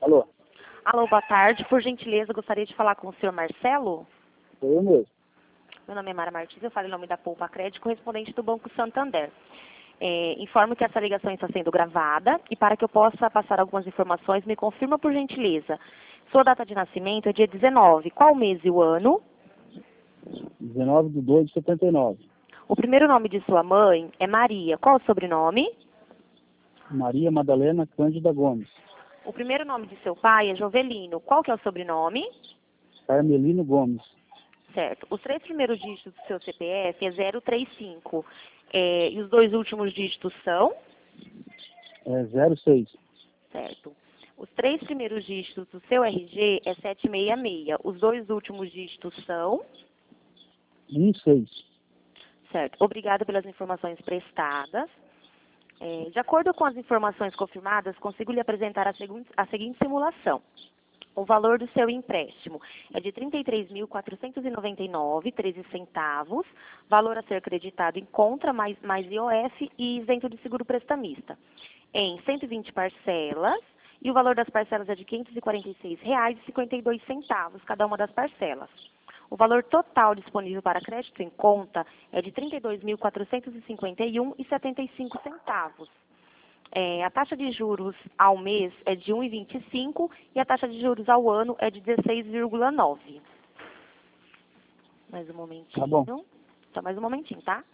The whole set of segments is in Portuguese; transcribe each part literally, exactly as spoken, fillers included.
Alô? Alô, boa tarde. Por gentileza, gostaria de falar com o senhor Marcelo. Sou eu mesmo. Meu nome é Mara Martins, eu falo em nome da Poupa Crédito, correspondente do Banco Santander. É, informo que essa ligação está sendo gravada e para que eu possa passar algumas informações, me confirma por gentileza. Sua data de nascimento é dia dezenove. Qual o mês e o ano? dezenove de dois de setenta e nove. O primeiro nome de sua mãe é Maria. Qual o sobrenome? Maria Madalena Cândida Gomes. O primeiro nome de seu pai é Jovelino. Qual que é o sobrenome? Carmelino Gomes. Certo. Os três primeiros dígitos do seu C P F é zero três cinco. É, e os dois últimos dígitos são? É zero seis. Certo. Os três primeiros dígitos do seu R G é setecentos e sessenta e seis. Os dois últimos dígitos são? um seis. Certo. Obrigada pelas informações prestadas. É, de acordo com as informações confirmadas, consigo lhe apresentar a, segun, a seguinte simulação. O valor do seu empréstimo é de trinta e três mil quatrocentos e noventa e nove reais e treze centavos, valor a ser creditado em contra, mais, mais I O F e isento de seguro prestamista, em cento e vinte parcelas, e o valor das parcelas é de quinhentos e quarenta e seis reais e cinquenta e dois centavos, cada uma das parcelas. O valor total disponível para crédito em conta é de trinta e dois mil quatrocentos e cinquenta e um reais e setenta e cinco centavos. É, a taxa de juros ao mês é de um vírgula vinte e cinco e a taxa de juros ao ano é de dezesseis vírgula nove. Mais um momentinho. Tá bom. Só mais um momentinho, tá?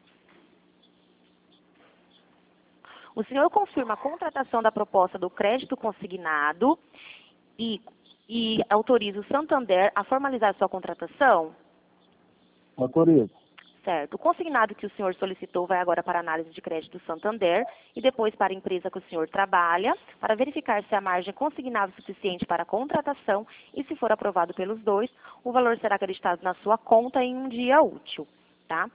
O senhor confirma a contratação da proposta do crédito consignado e, e autoriza o Santander a formalizar sua contratação? Autorizo. Certo. O consignado que o senhor solicitou vai agora para a análise de crédito do Santander e depois para a empresa que o senhor trabalha, para verificar se a margem é consignável suficiente para a contratação e, se for aprovado pelos dois, o valor será acreditado na sua conta em um dia útil, tá?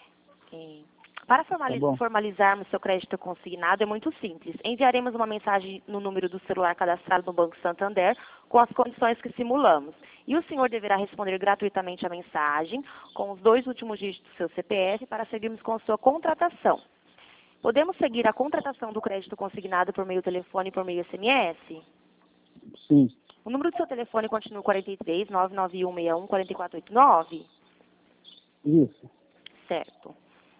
É, Para formali- Tá bom. formalizarmos seu crédito consignado é muito simples. Enviaremos uma mensagem no número do celular cadastrado no Banco Santander com as condições que simulamos. E o senhor deverá responder gratuitamente a mensagem com os dois últimos dígitos do seu C P F para seguirmos com a sua contratação. Podemos seguir a contratação do crédito consignado por meio telefone e por meio S M S? Sim. O número do seu telefone continua quarenta e três, nove nove um seis um, quatro quatro oito nove? Isso. Certo.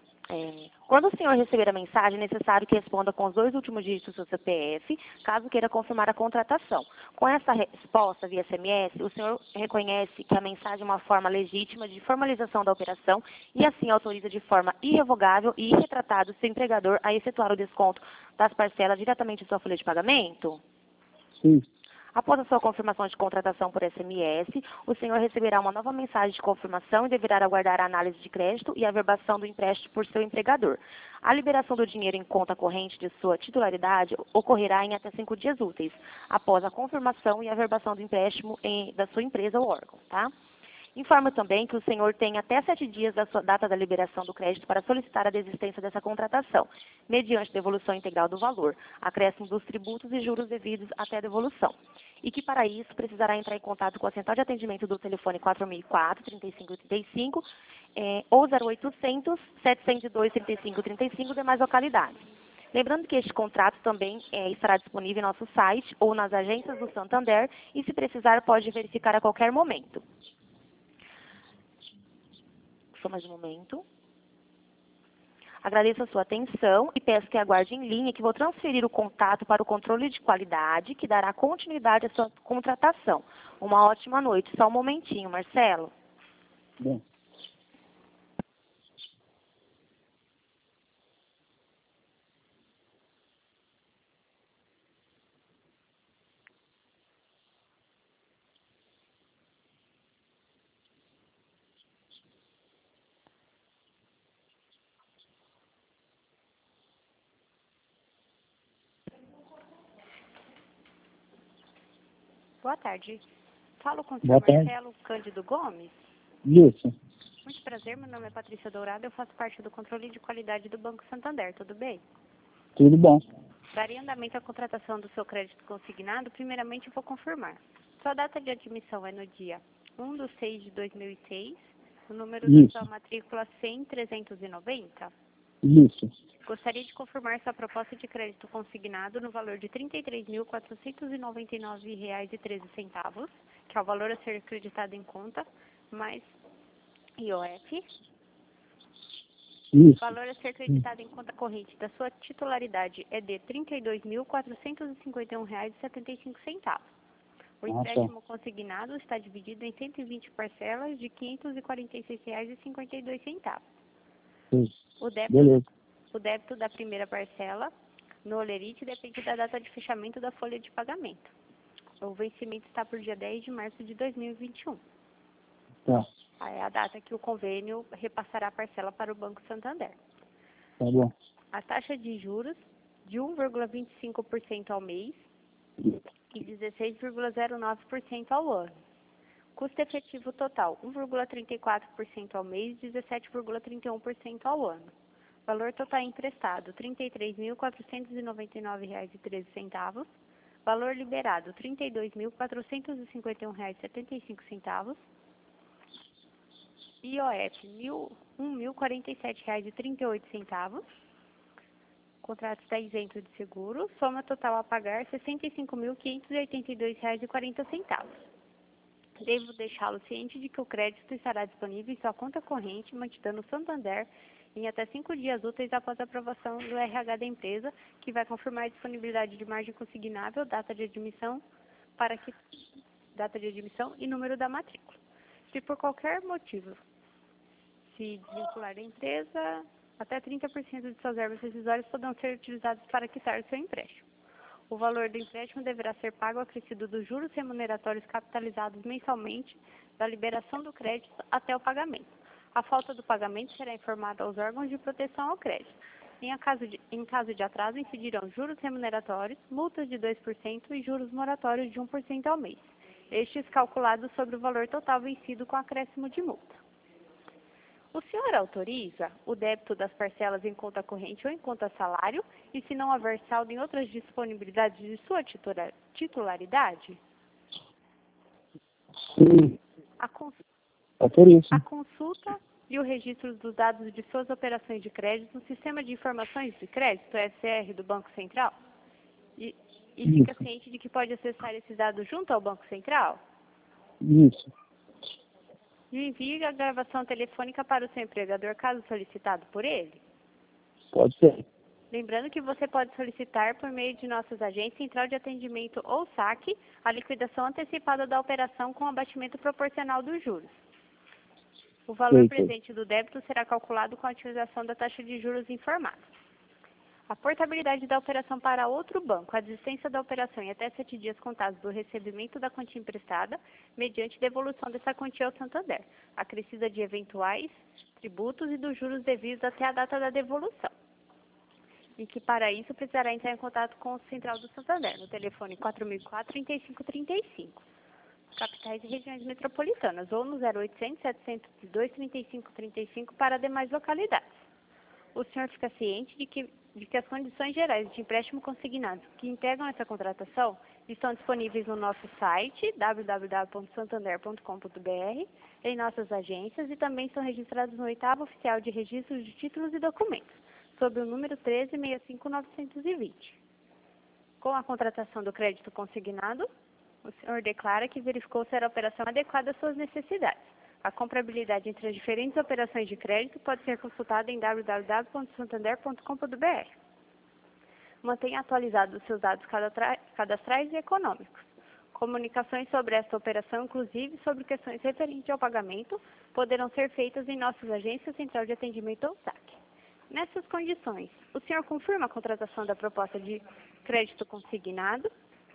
É, quando o senhor receber a mensagem, é necessário que responda com os dois últimos dígitos do seu C P F, caso queira confirmar a contratação. Com essa resposta via S M S, o senhor reconhece que a mensagem é uma forma legítima de formalização da operação e assim autoriza de forma irrevogável e irretratável o seu empregador a efetuar o desconto das parcelas diretamente em sua folha de pagamento? Sim. Após a sua confirmação de contratação por S M S, o senhor receberá uma nova mensagem de confirmação e deverá aguardar a análise de crédito e a averbação do empréstimo por seu empregador. A liberação do dinheiro em conta corrente de sua titularidade ocorrerá em até cinco dias úteis, após a confirmação e a averbação do empréstimo em, da sua empresa ou órgão, tá? Informo também que o senhor tem até sete dias da sua data da liberação do crédito para solicitar a desistência dessa contratação, mediante devolução integral do valor, acréscimo dos tributos e juros devidos até a devolução. E que, para isso, precisará entrar em contato com a central de atendimento do telefone quatro mil e quatro, trinta e cinco trinta e cinco, eh, ou zero oitocentos, setecentos e dois, trinta e cinco trinta e cinco, demais localidades. Lembrando que este contrato também eh, estará disponível em nosso site ou nas agências do Santander e, se precisar, pode verificar a qualquer momento. Só mais um momento. Agradeço a sua atenção e peço que aguarde em linha que vou transferir o contato para o controle de qualidade, que dará continuidade à sua contratação. Uma ótima noite. Só um momentinho, Marcelo. Bom. Boa tarde. Falo com o Boa senhor tarde. Marcelo Cândido Gomes. Isso. Muito prazer, meu nome é Patrícia Dourado, eu faço parte do controle de qualidade do Banco Santander, tudo bem? Tudo bom. Daria andamento à contratação do seu crédito consignado, primeiramente eu vou confirmar. Sua data de admissão é no dia um de seis de dois mil e seis, o número Isso. da sua matrícula cem trezentos e noventa. Isso. Gostaria de confirmar sua proposta de crédito consignado no valor de trinta e três mil, quatrocentos e noventa e nove reais e treze centavos, que é o valor a ser acreditado em conta, mais I O F. O Isso. valor a ser acreditado em conta corrente da sua titularidade é de trinta e dois mil, quatrocentos e cinquenta e um reais e setenta e cinco centavos. O Ah, tá. empréstimo consignado está dividido em cento e vinte parcelas de quinhentos e quarenta e seis reais e cinquenta e dois centavos. Isso. O débito, Beleza. o débito da primeira parcela no Olerite depende da data de fechamento da folha de pagamento. O vencimento está por dia dez de março de dois mil e vinte e um. Tá. É a data que o convênio repassará a parcela para o Banco Santander. Tá bom. A taxa de juros de um vírgula vinte e cinco por cento ao mês e dezesseis vírgula zero nove por cento ao ano. Custo efetivo total, um vírgula trinta e quatro por cento ao mês e dezessete vírgula trinta e um por cento ao ano. Valor total emprestado, trinta e três mil, quatrocentos e noventa e nove reais e treze centavos. Valor liberado, trinta e dois mil, quatrocentos e cinquenta e um reais e setenta e cinco centavos. I O F, um mil e quarenta e sete reais e trinta e oito centavos. O contrato está isento de seguro. Soma total a pagar, sessenta e cinco mil, quinhentos e oitenta e dois reais e quarenta centavos. Devo deixá-lo ciente de que o crédito estará disponível em sua conta corrente, mantida no Santander, em até cinco dias úteis após a aprovação do R H da empresa, que vai confirmar a disponibilidade de margem consignável, data de admissão, para que, data de admissão e número da matrícula. Se por qualquer motivo se desvincular da empresa, até trinta por cento de suas verbas rescisórias poderão ser utilizadas para quitar o seu empréstimo. O valor do empréstimo deverá ser pago acrescido dos juros remuneratórios capitalizados mensalmente da liberação do crédito até o pagamento. A falta do pagamento será informada aos órgãos de proteção ao crédito. Em caso de, em caso de atraso, incidirão juros remuneratórios, multas de dois por cento e juros moratórios de um por cento ao mês. Estes calculados sobre o valor total vencido com acréscimo de multa. O senhor autoriza o débito das parcelas em conta corrente ou em conta salário e, se não houver saldo, em outras disponibilidades de sua titula- titularidade? Sim. A, cons É por isso. a consulta e o registro dos dados de suas operações de crédito no Sistema de Informações de Crédito, S R, do Banco Central? E, e fica Isso. ciente de que pode acessar esses dados junto ao Banco Central? Isso. E envie a gravação telefônica para o seu empregador, caso solicitado por ele? Pode ser. Lembrando que você pode solicitar, por meio de nossas agências, central de atendimento ou saque, a liquidação antecipada da operação com abatimento proporcional dos juros. O valor Sei, sei. presente do débito será calculado com a utilização da taxa de juros informada. A portabilidade da operação para outro banco, a desistência da operação em até sete dias contados do recebimento da quantia emprestada, mediante devolução dessa quantia ao Santander, acrescida de eventuais tributos e dos juros devidos até a data da devolução. E que, para isso, precisará entrar em contato com o Central do Santander, no telefone quatro mil e quatro, trinta e cinco trinta e cinco, capitais e regiões metropolitanas, ou no zero oitocentos, setecentos e dois, trinta e cinco trinta e cinco para demais localidades. O senhor fica ciente de que, de que as condições gerais de empréstimo consignado que integram essa contratação estão disponíveis no nosso site, w w w ponto santander ponto com ponto b r, em nossas agências, e também são registrados no oitavo Oficial de Registro de Títulos e Documentos, sob o número treze sessenta e cinco novecentos e vinte. Com a contratação do crédito consignado, o senhor declara que verificou ser a operação adequada às suas necessidades. A comparabilidade entre as diferentes operações de crédito pode ser consultada em w w w ponto santander ponto com ponto b r. Mantenha atualizados os seus dados cadastrais e econômicos. Comunicações sobre esta operação, inclusive sobre questões referentes ao pagamento, poderão ser feitas em nossas agências Central de Atendimento ou saque. Nessas condições, o senhor confirma a contratação da proposta de crédito consignado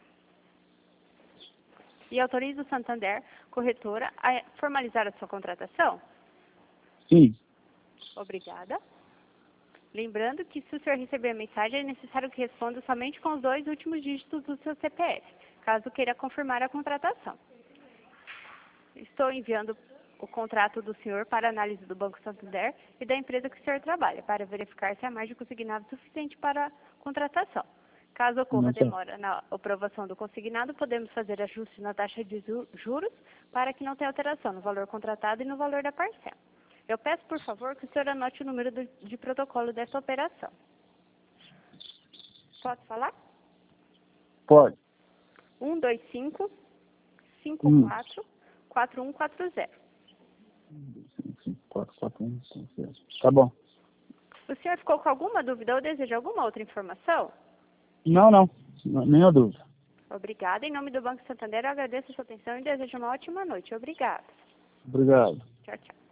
e autoriza o Santander, corretora, a formalizar a sua contratação? Sim. Obrigada. Lembrando que, se o senhor receber a mensagem, é necessário que responda somente com os dois últimos dígitos do seu C P F, caso queira confirmar a contratação. Estou enviando o contrato do senhor para análise do Banco Santander e da empresa que o senhor trabalha, para verificar se há margem consignada suficiente para a contratação. Caso ocorra demora na aprovação do consignado, podemos fazer ajustes na taxa de juros para que não tenha alteração no valor contratado e no valor da parcela. Eu peço, por favor, que o senhor anote o número do, de protocolo dessa operação. Posso falar? Pode. um dois cinco, cinco quatro, quatro um quatro zero. cinco, quatro, quatro, um, cinco, zero. Tá bom. O senhor ficou com alguma dúvida ou deseja alguma outra informação? Não, não. N- Nenhuma dúvida. Obrigada. Em nome do Banco Santander, eu agradeço a sua atenção e desejo uma ótima noite. Obrigada. Obrigado. Tchau, tchau.